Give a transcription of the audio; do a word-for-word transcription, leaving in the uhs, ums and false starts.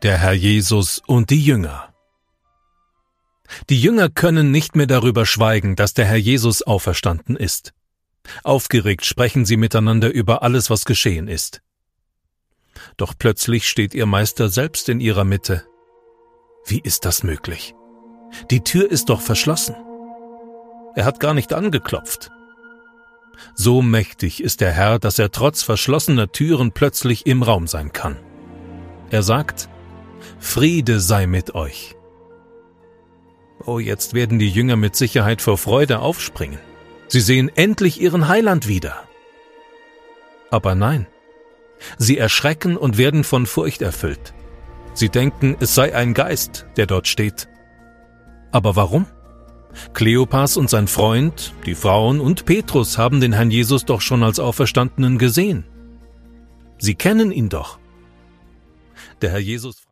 Der Herr Jesus und die Jünger. Die Jünger können nicht mehr darüber schweigen, dass der Herr Jesus auferstanden ist. Aufgeregt sprechen sie miteinander über alles, was geschehen ist. Doch plötzlich steht ihr Meister selbst in ihrer Mitte. Wie ist das möglich? Die Tür ist doch verschlossen. Er hat gar nicht angeklopft. So mächtig ist der Herr, dass er trotz verschlossener Türen plötzlich im Raum sein kann. Er sagt: Friede sei mit euch. Oh, jetzt werden die Jünger mit Sicherheit vor Freude aufspringen. Sie sehen endlich ihren Heiland wieder. Aber nein, sie erschrecken und werden von Furcht erfüllt. Sie denken, es sei ein Geist, der dort steht. Aber warum? Kleopas und sein Freund, die Frauen und Petrus haben den Herrn Jesus doch schon als Auferstandenen gesehen. Sie kennen ihn doch. Der Herr Jesus